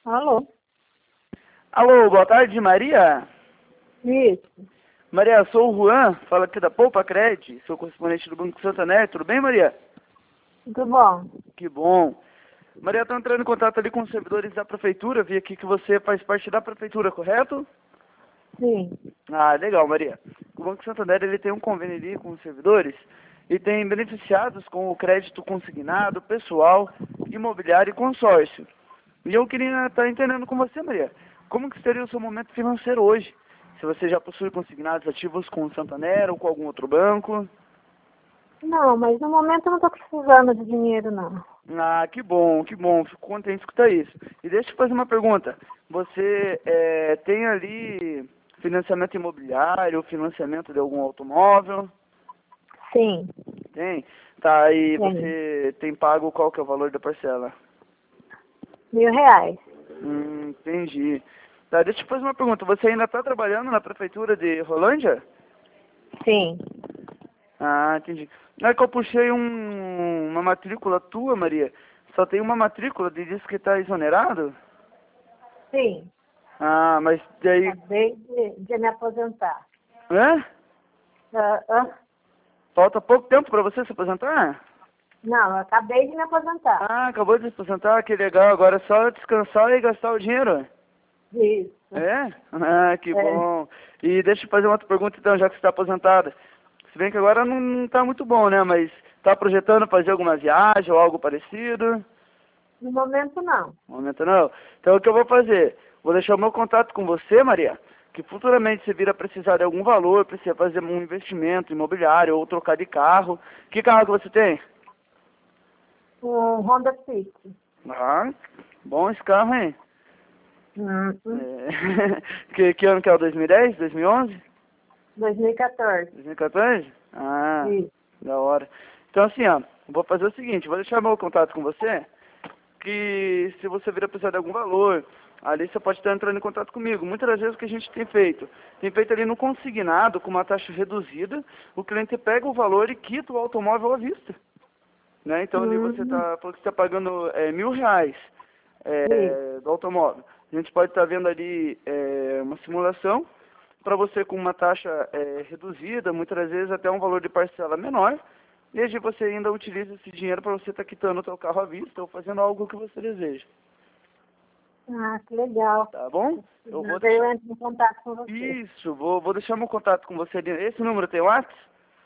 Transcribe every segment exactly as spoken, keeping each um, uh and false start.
Alô? Alô, boa tarde, Maria. Isso. Maria, sou o Juan, fala aqui da Poupa Cred, sou correspondente do Banco Santander, tudo bem, Maria? Tudo bom? Que bom. Maria, estou entrando em contato ali com os servidores da prefeitura, vi aqui que você faz parte da prefeitura, correto? Sim. Ah, legal, Maria. O Banco Santander ele tem um convênio ali com os servidores e tem beneficiados com o crédito consignado, pessoal, imobiliário e consórcio. E eu queria estar entendendo com você, Maria, como que seria o seu momento financeiro hoje? Se você já possui consignados ativos com o Santander ou com algum outro banco? Não, mas no momento eu não estou precisando de dinheiro, não. Ah, que bom, que bom, fico contente de escutar isso. E deixa eu te fazer uma pergunta. Você eh, tem ali financiamento imobiliário, financiamento de algum automóvel? Sim, Tem? Tá, e tem. você tem pago qual que é o valor da parcela? Mil reais. Hum, entendi. Tá, deixa eu te fazer uma pergunta. Você ainda está trabalhando na prefeitura de Rolândia? Sim. Ah, entendi. Não é que eu puxei um, uma matrícula tua, Maria. Só tem uma matrícula de diz que está exonerado? Sim. Ah, mas daí... Acabei de, de me aposentar. Hã? Ah, ah, Falta pouco tempo para você se aposentar? não, eu acabei de me aposentar. Ah, acabou de se aposentar, que legal. Agora é só descansar e gastar o dinheiro. Isso. É? Ah, que É. bom. E deixa eu fazer uma outra pergunta então, já que você está aposentada. Se bem que agora não, não tá muito bom, né? Mas tá projetando fazer alguma viagem ou algo parecido? No momento, não. No momento não. Então o que eu vou fazer? Vou deixar o meu contato com você, Maria, que futuramente você vir a precisar de algum valor, precisa fazer um investimento imobiliário ou trocar de carro. Que carro que você tem? Um Honda Fit. Ah, bom esse carro, hein? Uhum. É. que, que ano que é o dois mil e dez? dois mil e onze? dois mil e quatorze. dois mil e quatorze? Ah, Isso. da hora. Então assim, ó, vou fazer o seguinte, vou deixar meu contato com você, que se você vir a precisar de algum valor, ali você pode estar entrando em contato comigo. Muitas das vezes o que a gente tem feito, tem feito ali no consignado, com uma taxa reduzida, o cliente pega o valor e quita o automóvel à vista. Né? Então ali você Uhum. está falou que está pagando é, mil reais Isso. é, do automóvel. A gente pode estar vendo ali é, uma simulação para você com uma taxa é, reduzida, muitas das vezes até um valor de parcela menor, e aí você ainda utiliza esse dinheiro para você estar quitando o seu carro à vista ou fazendo algo que você deseja. Ah, que legal. Tá bom? Eu vou Eu deixar... entro em contato com você. Isso, vou, vou deixar meu contato com você ali. Esse número tem WhatsApp?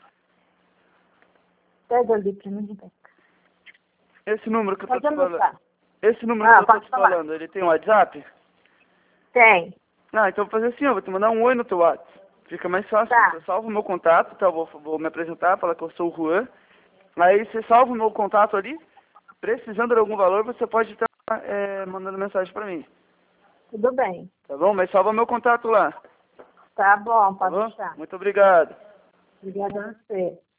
Pega ali pra mim, Rebeca. Esse número que eu tô Pode te falando. anotar. Esse número que Ah, eu tô pode te falar. falando, ele tem WhatsApp? Tem. Ah, então eu vou fazer assim, eu vou te mandar um oi no teu WhatsApp. Fica mais fácil. Tá. Você salva o meu contato, tá? Eu vou, vou me apresentar, falar que eu sou o Juan. Aí você salva o meu contato ali. Precisando de algum valor, você pode estar é, mandando mensagem pra mim. Tudo bem. Tá bom? Mas salva meu contato lá. Tá bom, Tá pode bom? deixar. Muito obrigado. Obrigada a você.